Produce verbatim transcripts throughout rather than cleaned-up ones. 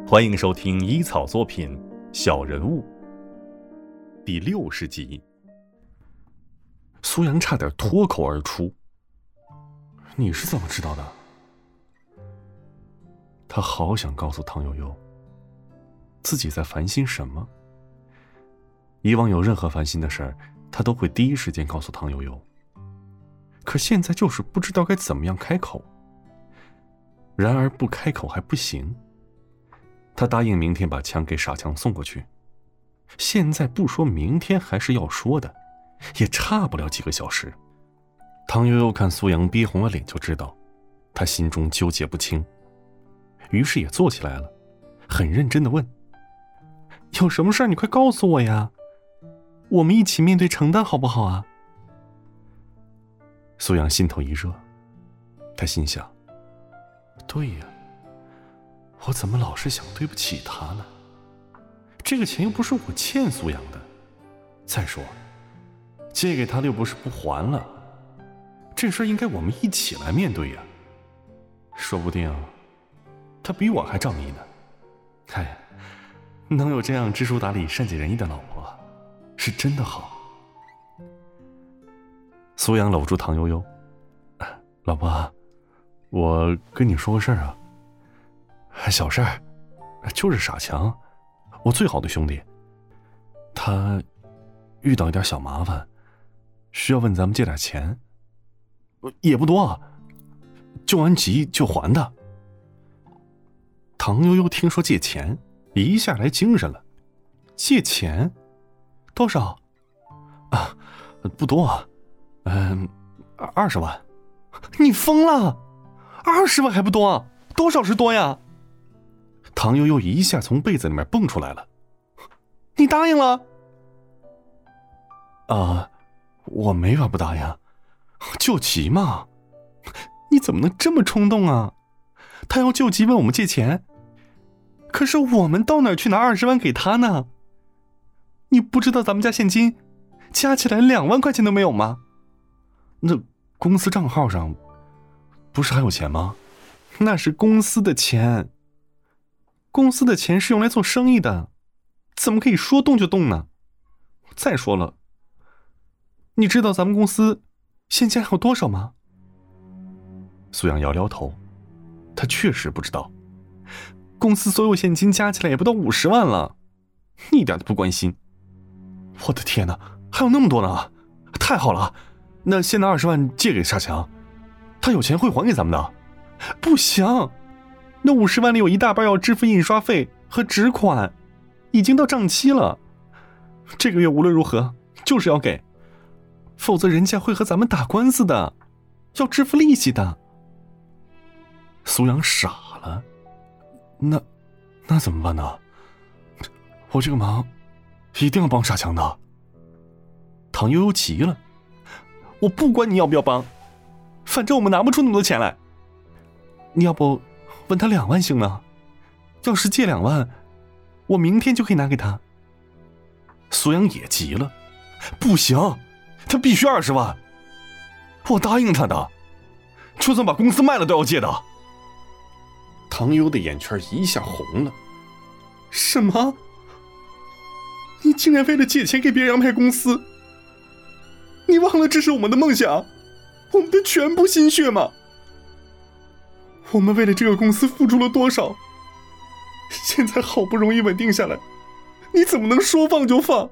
欢迎收听医草作品《小人物》第六十集。 苏阳差点脱口而出：“你是怎么知道的？”他好想告诉唐悠悠，自己在烦心什么。以往有任何烦心的事儿，他都会第一时间告诉唐悠悠。可现在就是不知道该怎么样开口。然而不开口还不行。他答应明天把枪给傻强送过去，现在不说明天还是要说的，也差不了几个小时。唐悠悠看苏阳憋红了脸就知道他心中纠结不清，于是也坐起来了，很认真地问：“有什么事你快告诉我呀，我们一起面对承担好不好啊？”苏阳心头一热，他心想：对呀，我怎么老是想对不起他呢？这个钱又不是我欠苏阳的，再说借给他的又不是不还了，这事应该我们一起来面对呀。说不定他比我还仗义呢。哎，能有这样知书达理善解人意的老婆是真的好。苏阳搂住唐悠悠：“老婆，我跟你说个事儿啊，小事儿，就是傻强，我最好的兄弟，他遇到一点小麻烦，需要问咱们借点钱，也不多，救完急就还的。”唐悠悠听说借钱，一下来精神了：“借钱？多少？啊，不多啊，嗯，二十万。”你疯了？二十万还不多？多少是多呀？唐悠悠一下从被子里面蹦出来了：“你答应了？”啊，我没法不答应，救急嘛。你怎么能这么冲动啊？他要救急问我们借钱，可是我们到哪儿去拿二十万给他呢？你不知道咱们家现金加起来两万块钱都没有吗？那公司账号上不是还有钱吗？那是公司的钱，公司的钱是用来做生意的，怎么可以说动就动呢？再说了，你知道咱们公司现金还有多少吗？苏阳摇摇头，他确实不知道，公司所有现金加起来也不到五十万了，一点都不关心。我的天哪，还有那么多呢！太好了，那现在二十万借给傻强，他有钱会还给咱们的。不行，那五十万里有一大半要支付印刷费和纸款，已经到账期了。这个月无论如何就是要给，否则人家会和咱们打官司的，要支付利息的。苏阳傻了，那那怎么办呢？我这个忙一定要帮傻强的。唐悠悠急了：“我不管你要不要帮，反正我们拿不出那么多钱来。你要不问他两万行吗？要是借两万，我明天就可以拿给他。”苏阳也急了：“不行，他必须二十万，我答应他的，就算把公司卖了都要借的。”唐悠的眼圈一下红了：“什么？你竟然为了借钱给别人卖公司？你忘了这是我们的梦想，我们的全部心血吗？我们为了这个公司付出了多少？现在好不容易稳定下来，你怎么能说放就放？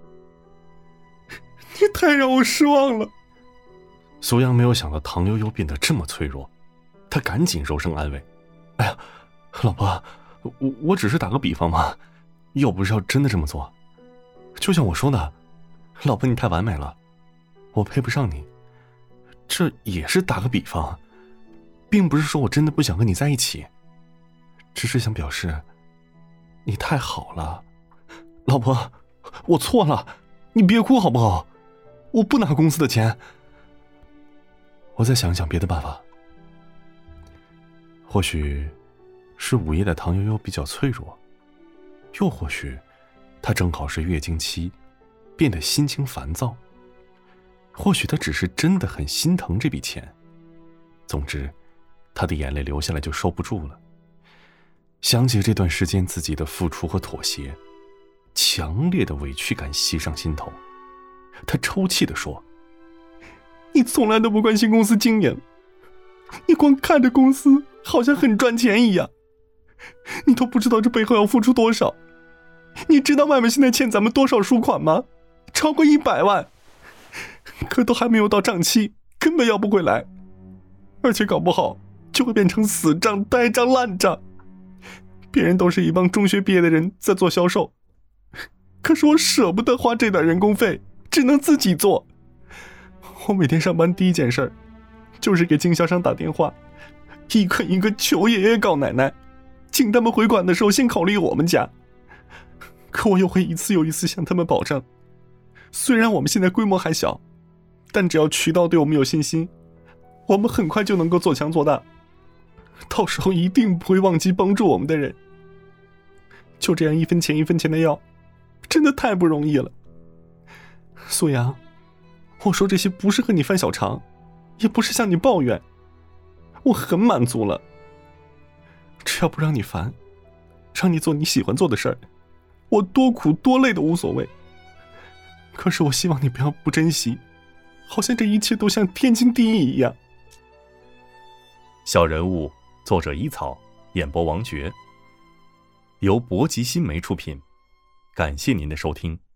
你太让我失望了。”苏阳没有想到唐悠悠变得这么脆弱，他赶紧柔声安慰：“哎呀，老婆，我我只是打个比方嘛，又不是要真的这么做。就像我说的，老婆你太完美了，我配不上你，这也是打个比方，并不是说我真的不想和你在一起，只是想表示你太好了。老婆，我错了，你别哭好不好？我不拿公司的钱，我再想想别的办法。或许是午夜的唐悠悠比较脆弱，又或许她正好是月经期，变得心情烦躁，或许她只是真的很心疼这笔钱。总之，她的眼泪流下来就收不住了。 想起这段时间自己的付出和妥协，强烈的委屈感袭上心头。他抽泣地说：你从来都不关心公司经营，你光看着公司好像很赚钱一样，你都不知道这背后要付出多少。你知道外面现在欠咱们多少赎款吗？超过一百万，可都还没有到账期，根本要不回来，而且搞不好就会变成死账、呆账、烂账。别人都是一帮中学毕业的人在做销售，可是我舍不得花这点人工费，只能自己做。我每天上班第一件事就是给经销商打电话，一个一个求爷爷告奶奶，请他们回款的时候先考虑我们家。可我又会一次又一次向他们保证，虽然我们现在规模还小，但只要渠道对我们有信心，我们很快就能够做强做大，到时候一定不会忘记帮助我们的人。就这样一分钱一分钱的要，真的太不容易了。苏阳，我说这些不是和你翻小肠，也不是向你抱怨，我很满足了。只要不让你烦，让你做你喜欢做的事儿，我多苦多累都无所谓。可是我希望你不要不珍惜，好像这一切都像天经地义一样。 小人物，作者一草，演播王爵，由博吉新媒出品。感谢您的收听。